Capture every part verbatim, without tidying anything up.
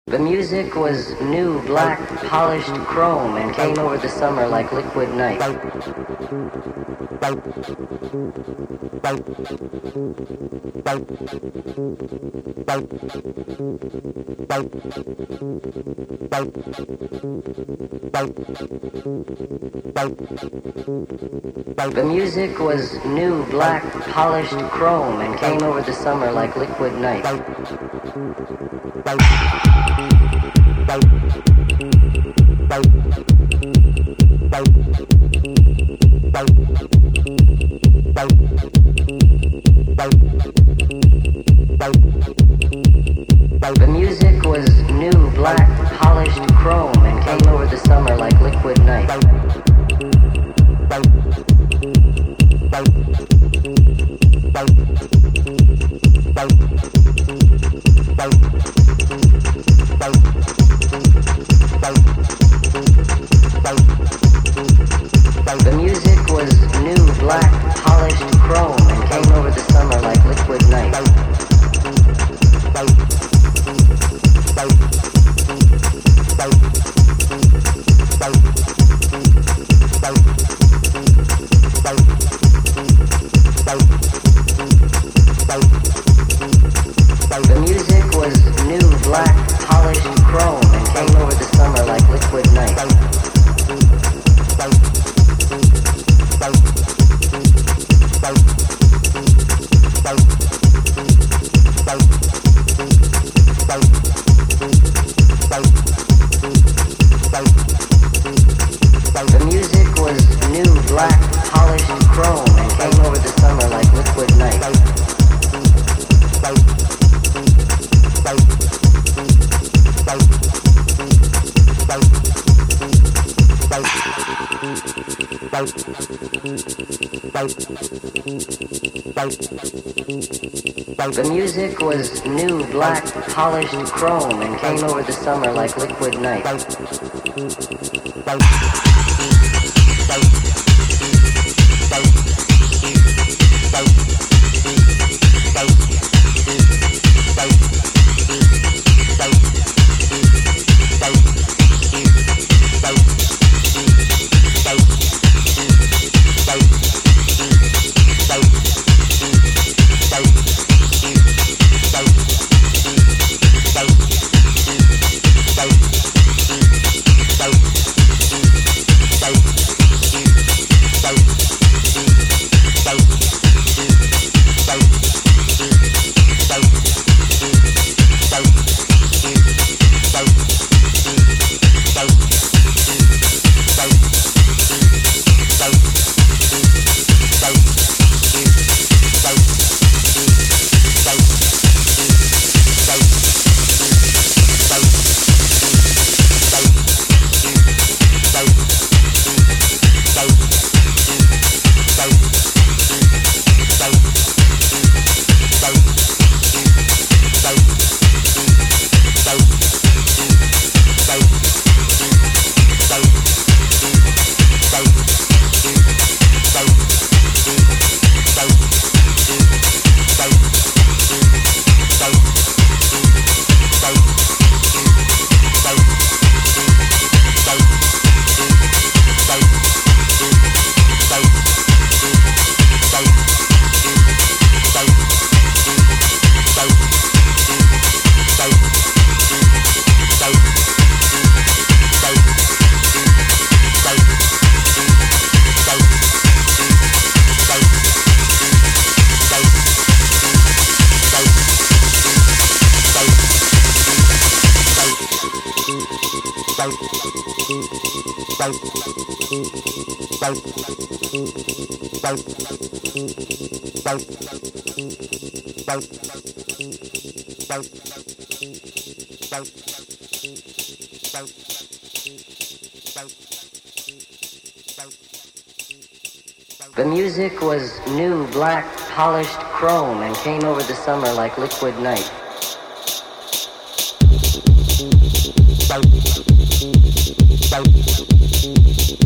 The music was new, black, polished chrome and came over the summer like liquid night. The music was new, black, polished chrome and came over the summer like liquid night. The music was new, black, polished chrome and came over the summer like liquid night. The music was new, black, polished chrome and came over the summer like liquid night. The music was new, black, polished chrome and came over the summer like liquid night. The music was new, black, polished chrome and came over the summer like liquid night. The music was new, black, polished chrome and came over the summer like liquid night. The music was new, black, polished chrome and came over the summer like liquid night.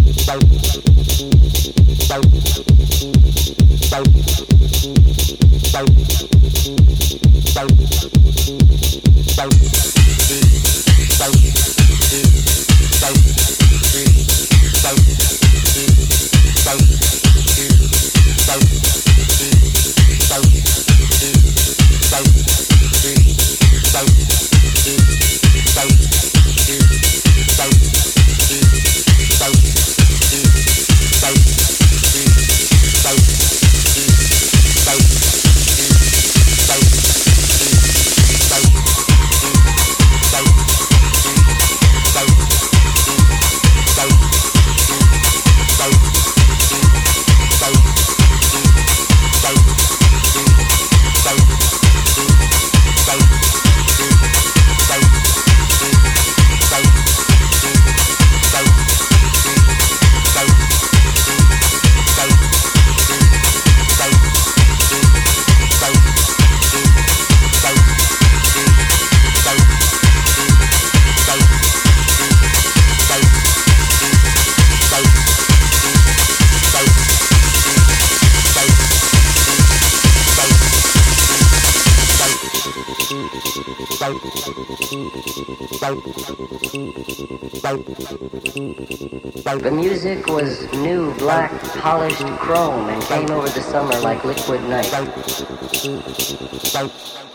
The music was new, black, polished chrome and came over the summer like liquid night.